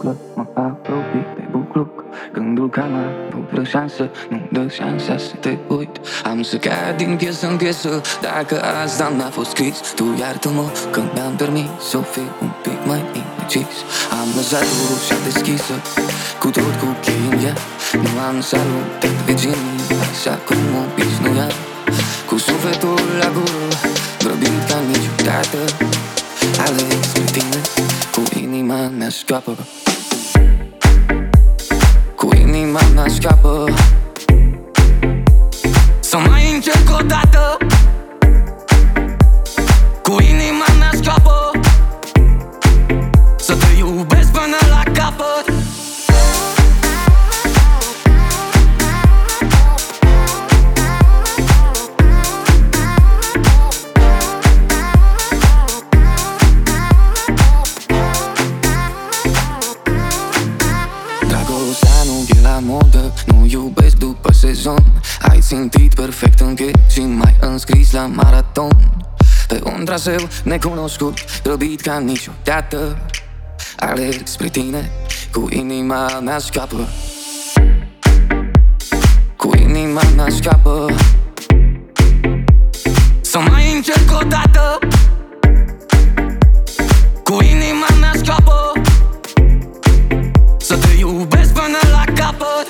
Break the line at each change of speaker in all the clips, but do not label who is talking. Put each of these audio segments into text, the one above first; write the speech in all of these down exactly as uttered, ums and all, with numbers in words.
umflă, mă apropii de bucluc. Gândul că am avut vreo șansă nu dă șansa să te uit. Am să cad din piesă în piesă dacă asta n-a fost scris. Tu iartă-mă că mi-am permis să fiu un pic mai indecis. Am lăsat ușa deschisă cu tot cu chei în ea. Nu am salutat vecinii așa cum obișnuiam. Cu sufletul la gură, grăbit ca niciodată. Aleg spre tine, cu inima mea scapă. Cu inima mea scapă. Să mai încerc o dată. Cu inima mea scapă. Să te iubesc până la capăt. La modă, nu iubesc după sezon. Ai țintit perfect în piept și m-ai înscris la maraton. Pe un traseu necunoscut, grăbit ca niciodată. Alerg spre tine, cu inima mea scapă. Cu inima mea scapă. Să mai încerc o dată. Cu inima mea scapă. Să te iubesc până la capăt.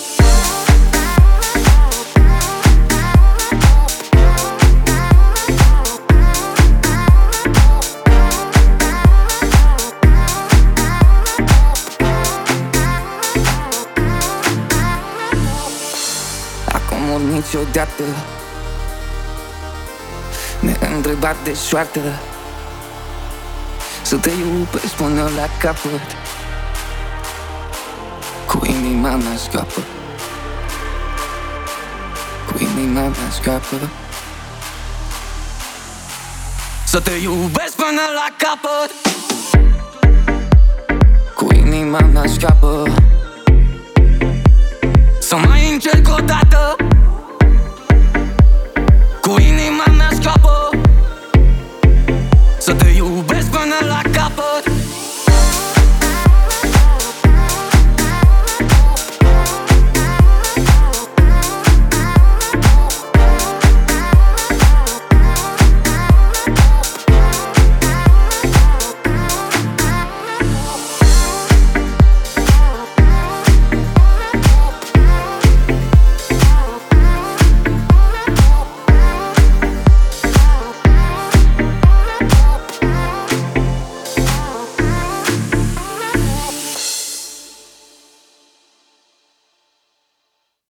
Acum ori niciodată, neîntrebat de soartă. Să te iubesc până la capăt. Cu inima mea scapă. Cu inima mea scapă. Să te iubesc până la capăt. Cu inima mea scapă. Să mai încerc o dată.